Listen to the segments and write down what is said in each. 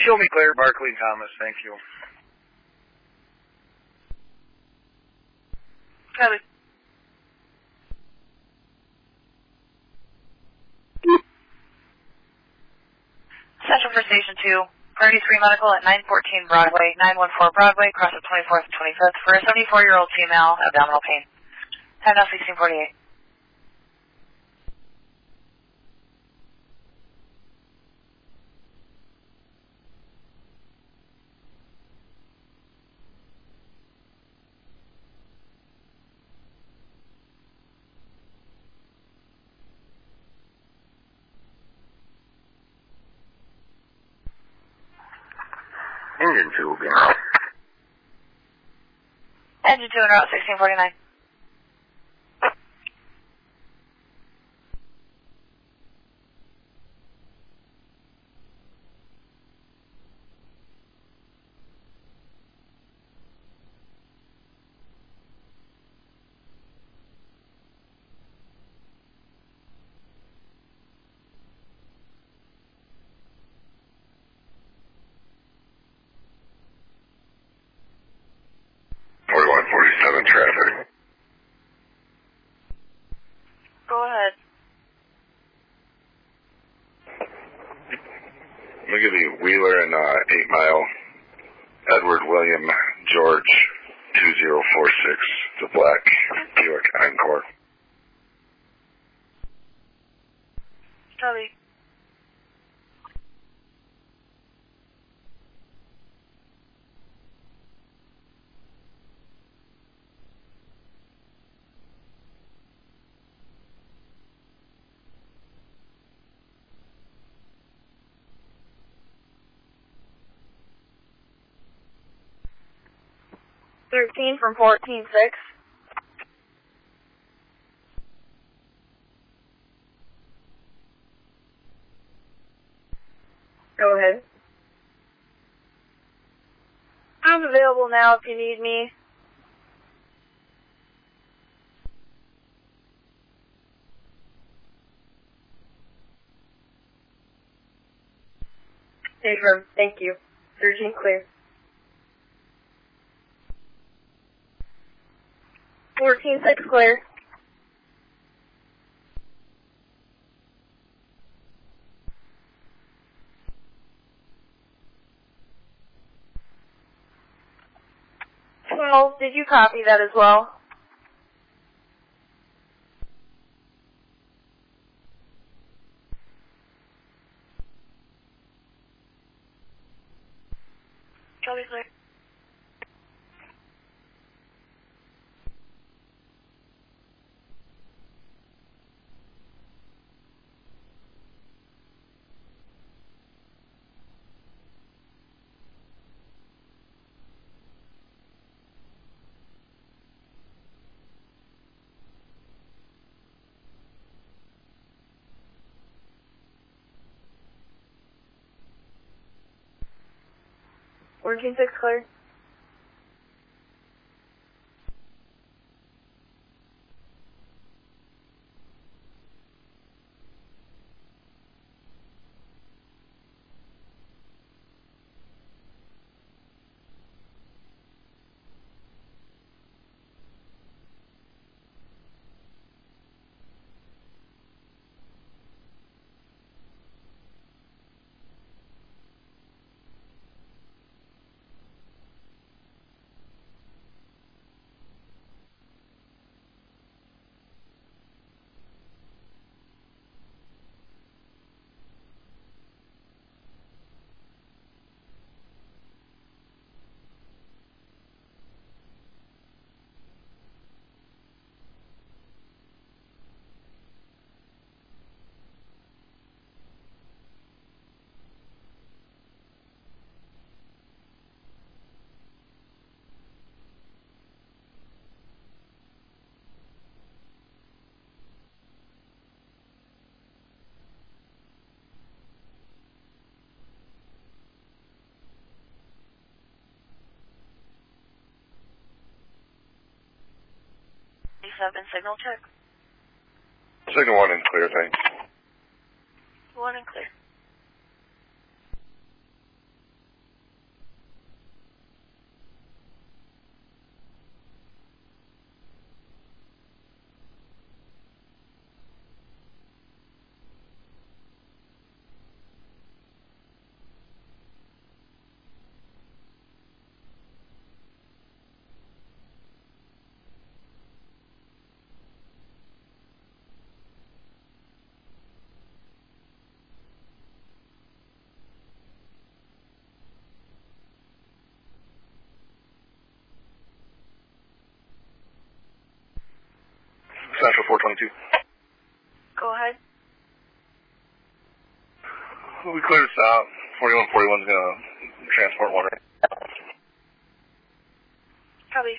Show me clear, Barkley Thomas. Thank you. Copy. Central for Station 2. Priority 3 medical at 914 Broadway, 914 Broadway, across the 24th and 25th for a 74-year-old female, abdominal pain. Time now 1648. Engine 2 will be out. Engine 2 en route 1649. Traffic. Go ahead. I'm going to give you Wheeler and 8 Mile. Edward William George 2046 to Black Buick Encore. Copy. from 14-6. Go ahead. I'm available now if you need me. Affirm. Thank you. 13 clear. 14-6 clear. Well, did you copy that as well? Copy clear. Working 6 clear. Signal check. Signal 1 and clear, thanks. 1 and clear. 422. Go ahead. We cleared us out. 4141's going to transport one right now. Copy.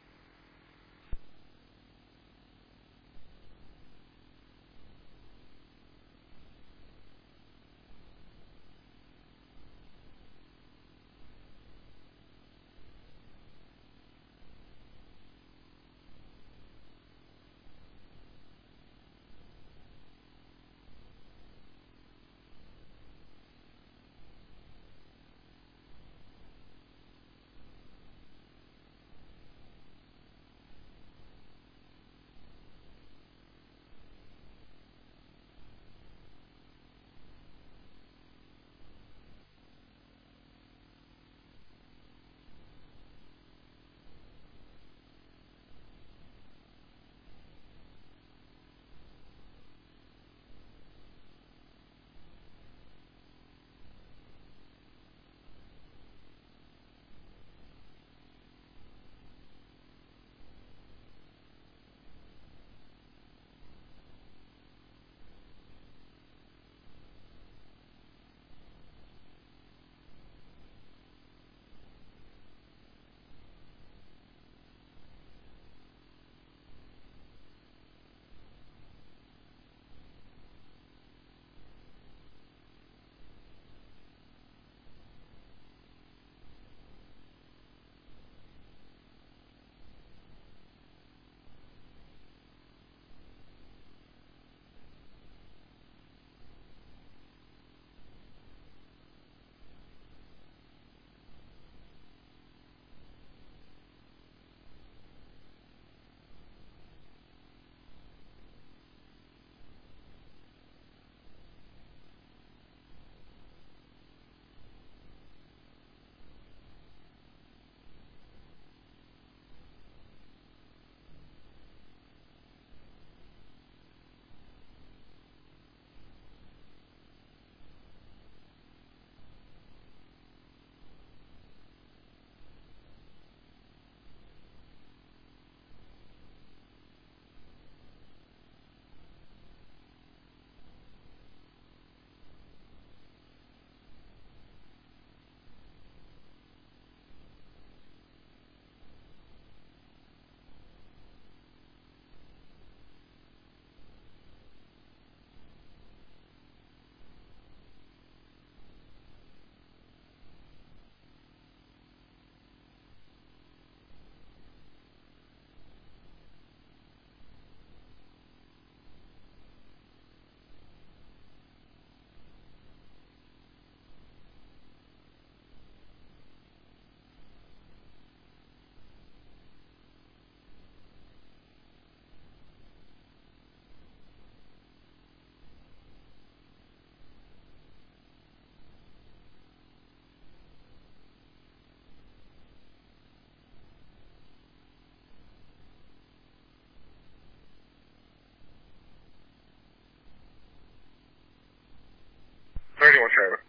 Trevor.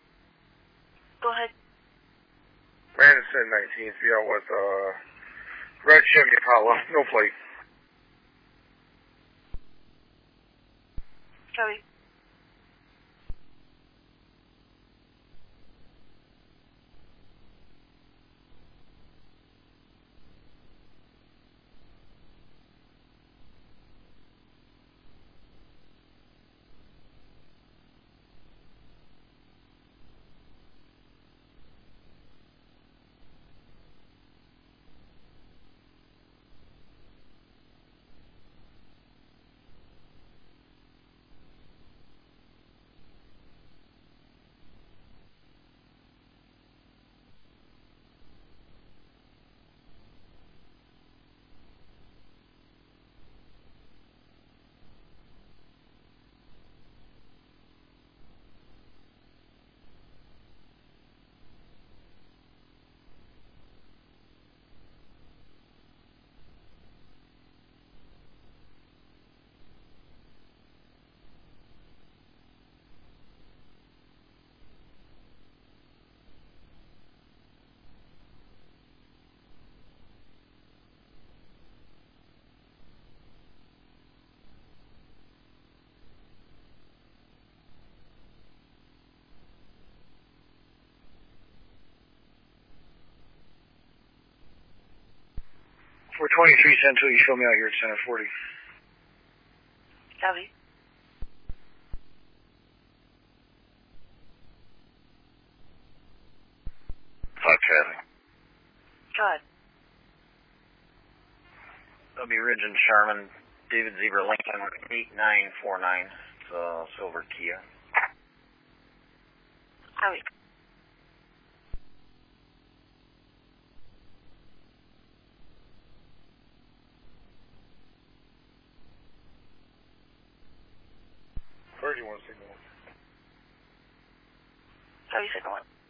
Go ahead. Madison 19th, be out with red Chevy Impala, no plate. Copy. 423 Central, you show me out here at Center 40. Copy. Charlie. Go ahead. W. Ridge and Sherman, David Zebra Lincoln, 8949. It's a silver Kia. Copy. Where do you want to signal? Copy, signal 1.